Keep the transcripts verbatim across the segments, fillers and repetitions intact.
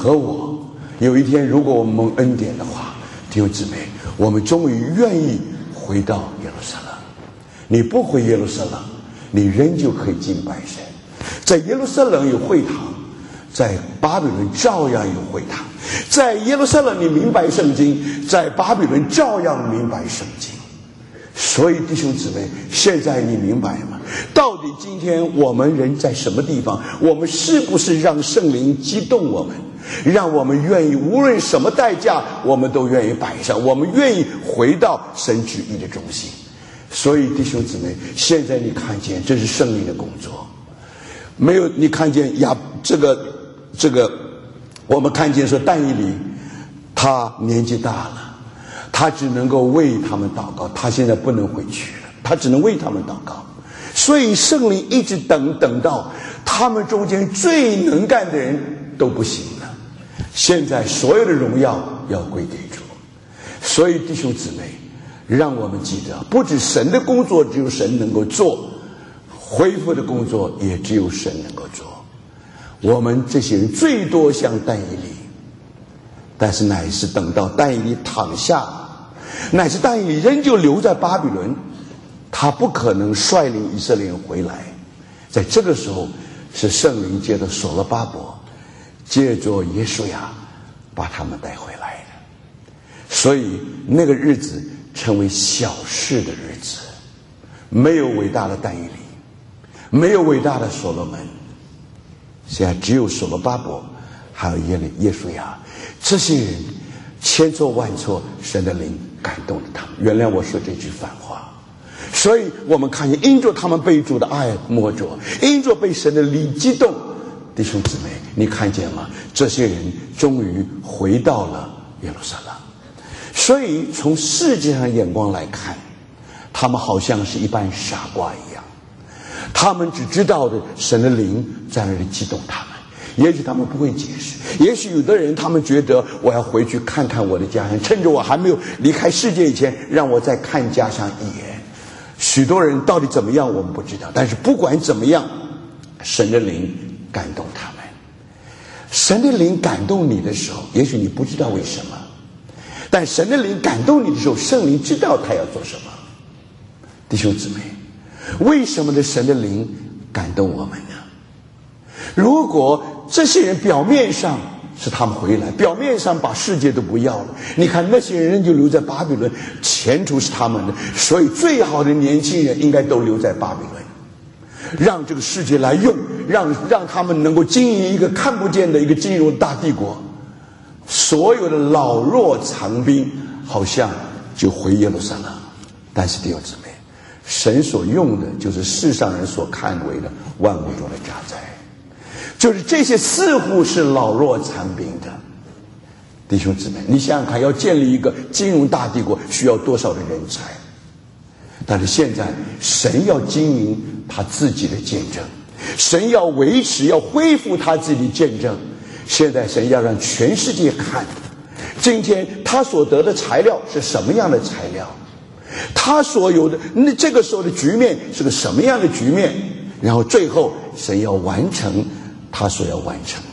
和我，有一天如果我们蒙恩典的话，弟兄姊妹，我们终于愿意回到耶路撒冷。你不回耶路撒冷，你仍旧可以敬拜神。在耶路撒冷有会堂，在巴比伦照样有会堂。在耶路撒冷你明白圣经，在巴比伦照样明白圣经。所以弟兄姊妹，现在你明白吗？到底今天我们人在什么地方？我们是不是让圣灵激动我们，让我们愿意无论什么代价我们都愿意摆上，我们愿意回到神旨意的中心。所以弟兄姊妹，现在你看见这是圣灵的工作。没有你看见亚这个这个我们看见说但以理他年纪大了，他只能够为他们祷告，他现在不能回去了，他只能为他们祷告。所以圣灵一直等等到他们中间最能干的人都不行了，现在所有的荣耀要归给主。所以弟兄姊妹，让我们记得，不止神的工作只有神能够做，恢复的工作也只有神能够做。我们这些人最多像但以理，但是乃是等到但以理躺下，乃是但以理仍旧留在巴比伦，他不可能率领以色列人回来。在这个时候，是圣灵借着所罗巴伯，借着耶稣亚把他们带回来的。所以那个日子成为小事的日子，没有伟大的但以理，没有伟大的所罗门，现在只有所罗巴伯还有耶利耶稣亚，这些人千错万错，神的灵感动了他们。原谅我说这句反话。所以我们看见因着他们被主的爱摸着，因着被神的灵激动，弟兄姊妹，你看见吗？这些人终于回到了耶路撒冷。所以从世界上眼光来看，他们好像是一般傻瓜一样，他们只知道的神的灵在那里激动他们。也许他们不会解释，也许有的人他们觉得我要回去看看我的家乡，趁着我还没有离开世界以前，让我再看家乡一眼。许多人到底怎么样我们不知道，但是不管怎么样，神的灵感动他们。神的灵感动你的时候，也许你不知道为什么，但神的灵感动你的时候，圣灵知道他要做什么。弟兄姊妹，为什么呢？神的灵感动我们呢？如果这些人表面上是他们回来，表面上把世界都不要了，你看那些人就留在巴比伦，前途是他们的，所以最好的年轻人应该都留在巴比伦，让这个世界来用，让让他们能够经营一个看不见的一个金融大帝国。所有的老弱残兵好像就回耶路撒冷。但是弟兄姊妹，神所用的就是世上人所看为的万物中的渣滓，就是这些似乎是老弱残兵的弟兄姊妹。你想想看，要建立一个金融大帝国需要多少的人才？但是现在神要经营他自己的见证，神要维持要恢复他自己的见证。现在神要让全世界看，今天他所得的材料是什么样的材料，他所有的那这个时候的局面是个什么样的局面，然后最后神要完成他所要完成的。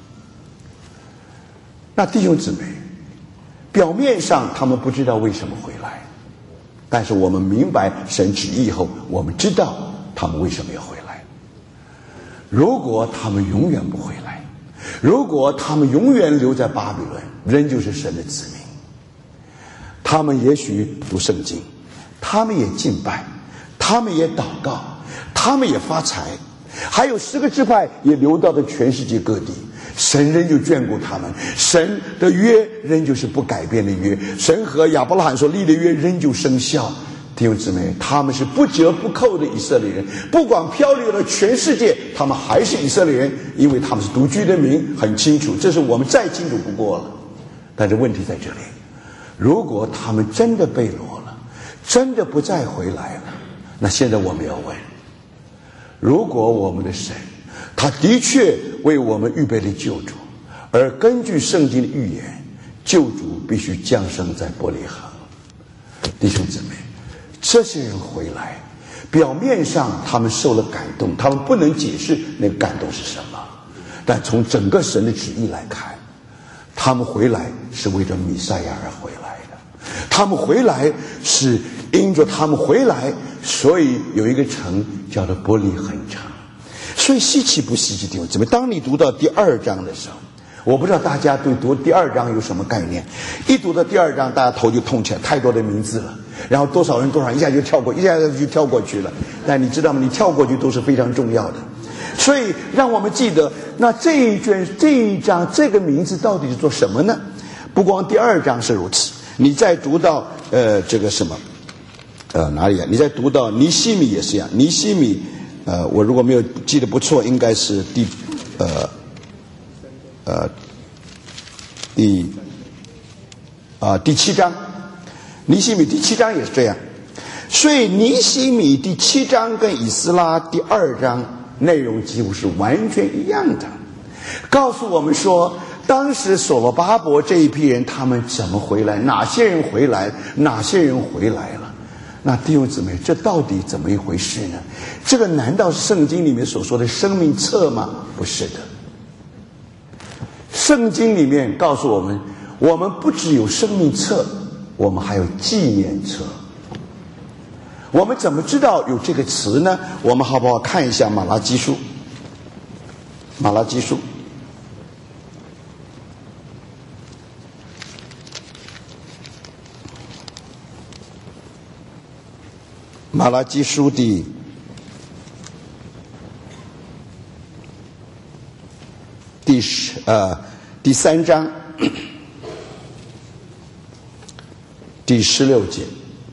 那弟兄姊妹，表面上他们不知道为什么回来，但是我们明白神旨意后，我们知道他们为什么要回来。如果他们永远不回来，如果他们永远留在巴比伦，仍旧是神的子民，他们也许读圣经，他们也敬拜，他们也祷告，他们也发财，还有十个支派也流到了全世界各地，神仍旧眷顾他们，神的约仍旧是不改变的约，神和亚伯拉罕所立的约仍旧生效。弟兄姊妹，他们是不折不扣的以色列人，不管漂流了全世界，他们还是以色列人，因为他们是独居的民，很清楚，这是我们再清楚不过了。但是问题在这里，如果他们真的被掳了，真的不再回来了，那现在我们要问，如果我们的神他的确为我们预备了救主，而根据圣经的预言，救主必须降生在伯利恒，弟兄姊妹，这些人回来，表面上他们受了感动，他们不能解释那个感动是什么，但从整个神的旨意来看， 他们回来是为着弥赛亚而回来的，他们回来是因着他们回来，所以有一个城叫做伯利恒城。所以稀奇不稀奇弟兄姊妹，当你读到第二章的时候，我不知道大家对读第二章有什么概念。一读到第二章，大家头就痛起来，太多的名字了，然后多少人多少人一下就跳过，一下就跳过去了。但你知道吗？你跳过去都是非常重要的。所以让我们记得，那这一卷这一章这个名字到底是做什么呢？不光第二章是如此，你再读到呃这个什么呃哪里啊？你再读到尼希米也是一样。尼希米呃我如果没有记得不错，应该是第呃呃第啊、呃、第七章。尼希米第七章也是这样。所以尼希米第七章跟以斯拉第二章内容几乎是完全一样的，告诉我们说当时所罗巴伯这一批人他们怎么回来，哪些人回来，哪些人回来了。那弟兄姊妹，这到底怎么一回事呢？这个难道是圣经里面所说的生命册吗？不是的。圣经里面告诉我们，我们不只有生命册，我们还有纪念册。我们怎么知道有这个词呢？我们好不好看一下马拉基书？马拉基书，马拉基书第第十呃第三章第十六节。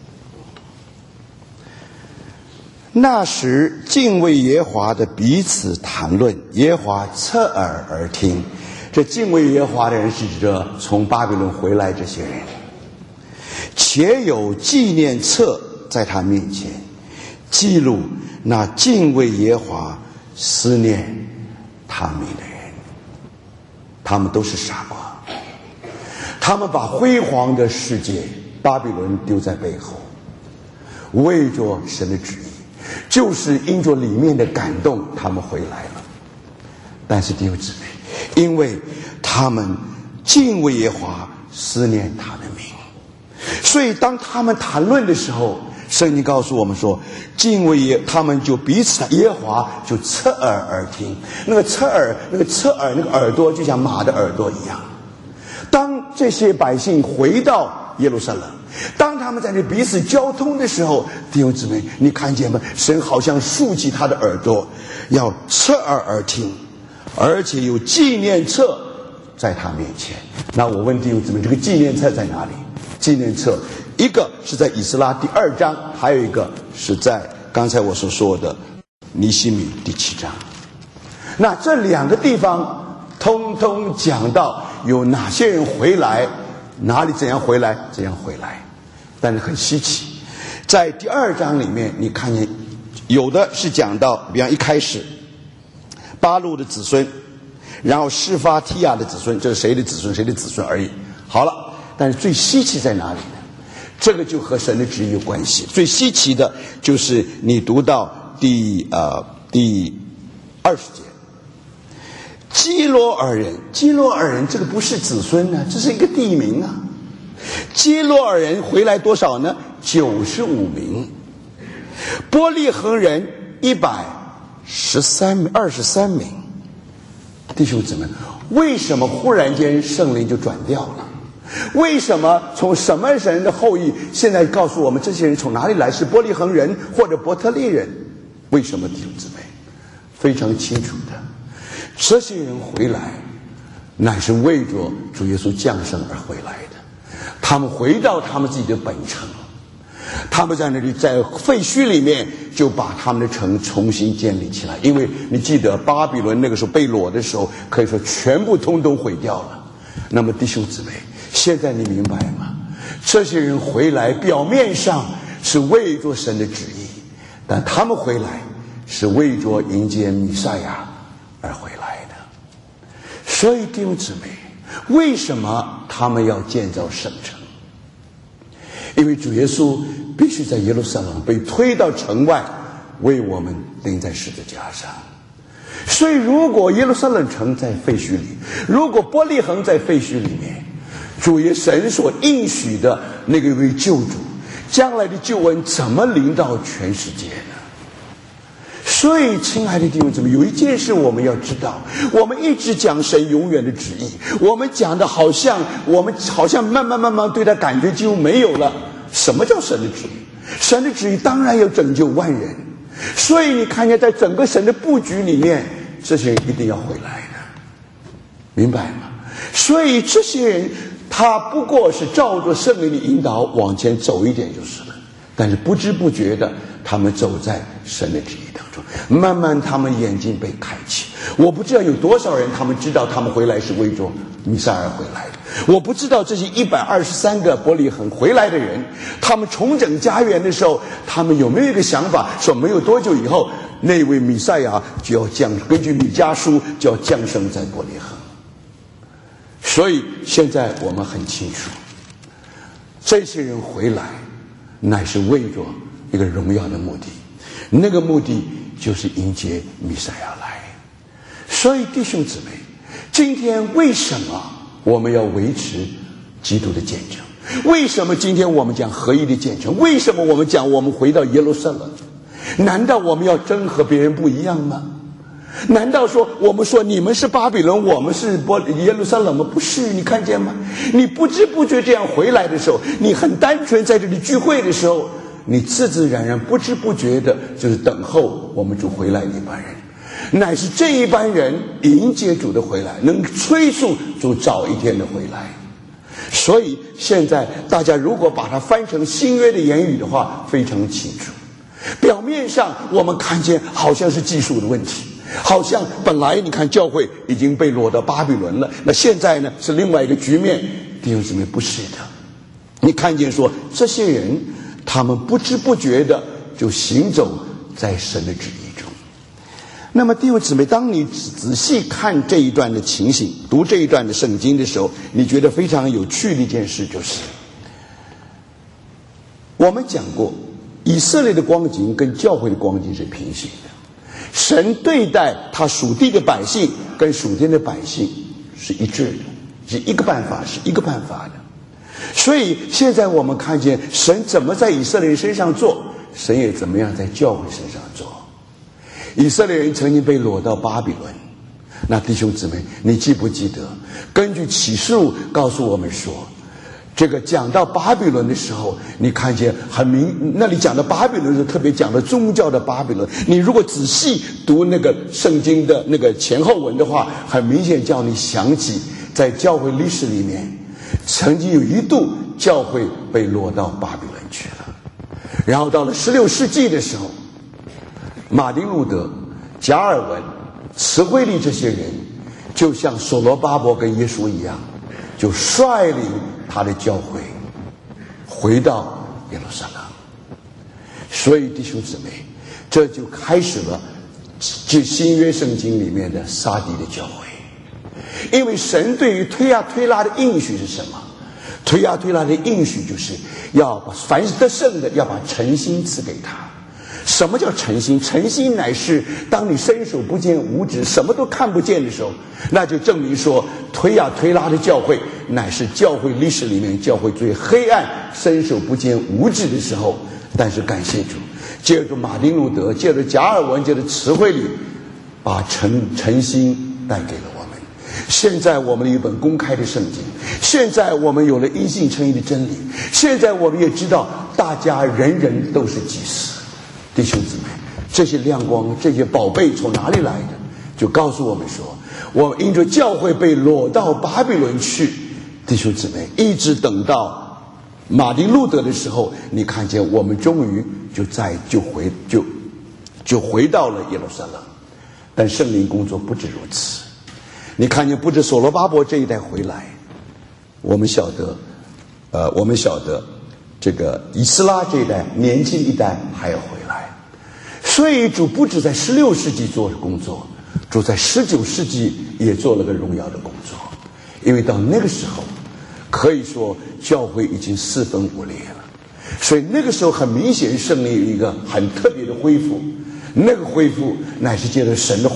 那时敬畏耶和华的彼此谈论，耶和华侧耳而听。这敬畏耶和华的人是指着从巴比伦回来这些人，且有纪念册在他面前，记录那敬畏耶和华思念他名的人。他们都是傻瓜，他们把辉煌的世界巴比伦丢在背后，为着神的旨意，就是因着里面的感动，他们回来了。但是弟兄姊妹，因为他们敬畏耶和华，思念他的名，所以当他们谈论的时候，圣经告诉我们说，敬畏耶，他们就彼此耶和华就侧耳而听。那个侧耳，那个侧耳，那个耳朵就像马的耳朵一样。当这些百姓回到耶路撒冷，当他们在这彼此交通的时候，弟兄姊妹，你看见吗？神好像竖起他的耳朵，要侧耳而听，而且有纪念册在他面前。那我问弟兄姊妹，这个纪念册在哪里？纪念册一个是在以斯拉第二章，还有一个是在刚才我所说的尼希米第七章。那这两个地方通通讲到有哪些人回来，哪里怎样回来，怎样回来。但是很稀奇，在第二章里面你看见有的是讲到，比方一开始巴路的子孙，然后示法提亚的子孙，这是谁的子孙谁的子孙而已。好了，但是最稀奇在哪里呢？这个就和神的旨意有关系。最稀奇的就是你读到第呃第二十节，基罗尔人，基罗尔人这个不是子孙呢，这是一个地名啊。基罗尔人回来多少呢？九十五名。伯利恒人一百十三二十三名。弟兄姊妹，为什么忽然间圣灵就转掉了？为什么从什么人的后裔现在告诉我们这些人从哪里来，是伯利恒人或者伯特利人？为什么？弟兄姊妹，非常清楚的，这些人回来乃是为着主耶稣降生而回来的。他们回到他们自己的本城，他们在那里在废墟里面就把他们的城重新建立起来。因为你记得巴比伦那个时候被掳的时候，可以说全部通通毁掉了。那么弟兄姊妹，现在你明白吗？这些人回来表面上是为着神的旨意，但他们回来是为着迎接弥赛亚而回来的。所以弟兄姊妹，为什么他们要建造圣城？因为主耶稣必须在耶路撒冷被推到城外，为我们钉在十字架上。 所以如果耶路撒冷城在废墟里，如果伯利恒在废墟里面，主耶神所应许的那个位救主，将来的救恩怎么临到全世界呢？所以亲爱的弟兄姊妹，有一件事我们要知道，我们一直讲神永远的旨意，我们讲的好像我们好像慢慢慢慢对他感觉几乎没有了。什么叫神的旨意？神的旨意当然要拯救万人，所以你看见在整个神的布局里面，这些人一定要回来的，明白吗？所以这些人他不过是照着圣灵的引导往前走一点就是了，但是不知不觉的他们走在神的旨意当中，慢慢他们眼睛被开启。我不知道有多少人他们知道他们回来是为着弥赛亚回来的，我不知道这些一百二十三个伯利恒回来的人，他们重整家园的时候，他们有没有一个想法，说没有多久以后那位弥赛亚就要降，根据弥迦书就要降生在伯利恒。所以现在我们很清楚，这些人回来乃是为着一个荣耀的目的，那个目的就是迎接弥赛亚来。所以弟兄姊妹，今天为什么我们要维持基督的见证？为什么今天我们讲合一的见证？为什么我们讲我们回到耶路撒冷？难道我们要真和别人不一样吗？难道说我们说你们是巴比伦，我们是耶路撒冷吗？不是，你看见吗？你不知不觉这样回来的时候，你很单纯在这里聚会的时候，你自自然然不知不觉的就是等候我们主回来的一班人，乃是这一班人迎接主的回来，能催促主早一天的回来。所以现在大家如果把它翻成新约的言语的话，非常清楚。表面上我们看见好像是技术的问题，好像本来你看教会已经被掳到巴比伦了，那现在呢是另外一个局面。弟兄姊妹，不是的，你看见说这些人他们不知不觉的就行走在神的旨意中。那么弟兄姊妹，当你仔细看这一段的情形，读这一段的圣经的时候，你觉得非常有趣的一件事就是，我们讲过以色列的光景跟教会的光景是平行的，神对待他属地的百姓跟属天的百姓是一致的，是一个办法，是一个办法的。所以现在我们看见神怎么在以色列人身上做，神也怎么样在教会身上做。以色列人曾经被掳到巴比伦，那弟兄姊妹，你记不记得根据启示录告诉我们说，这个讲到巴比伦的时候，你看见很明，那里讲到巴比伦是特别讲的宗教的巴比伦。你如果仔细读那个圣经的那个前后文的话，很明显叫你想起在教会历史里面，曾经有一度教会被掳到巴比伦去了。然后到了十六世纪的时候，马丁路德、加尔文、慈惠利这些人，就像所罗巴伯跟耶稣一样，就率领他的教会回到耶路撒冷。所以弟兄姊妹，这就开始了这新约圣经里面的撒狄的教会。因为神对于推亚推拉的应许是什么？推亚推拉的应许就是要把凡是得胜的，要把诚心赐给他。什么叫诚心？诚心乃是当你伸手不见五指，什么都看不见的时候，那就证明说推亚推拉的教会乃是教会历史里面教会最黑暗、伸手不见五指的时候。但是感谢主，借着马丁路德，借着加尔文，借着慈惠里，把诚诚心带给了我们。现在我们有一本公开的圣经，现在我们有了因信称义的真理，现在我们也知道大家人人都是祭司。弟兄姊妹，这些亮光，这些宝贝从哪里来的？就告诉我们说，我们因着教会被掳到巴比伦去，弟兄姊妹，一直等到马丁路德的时候，你看见我们终于就在就回就就回到了耶路撒冷。但圣灵工作不止如此，你看见不止所罗巴伯这一代回来，我们晓得，呃，我们晓得这个以斯拉这一代年轻一代还要回来。所以主不止在十六世纪做工作，主在十九世纪也做了个荣耀的工作。因为到那个时候可以说教会已经四分五裂了，所以那个时候很明显圣灵有一个很特别的恢复，那个恢复乃是借着神的话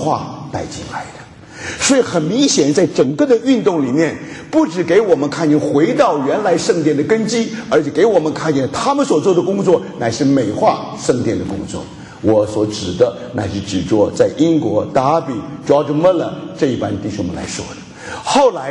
带进来的。所以很明显，在整个的运动里面，不只给我们看见回到原来圣殿的根基，而且给我们看见他们所做的工作乃是美化圣殿的工作。我所指的乃是指着在英国达比 George Muller 这一班弟兄们来说的。后来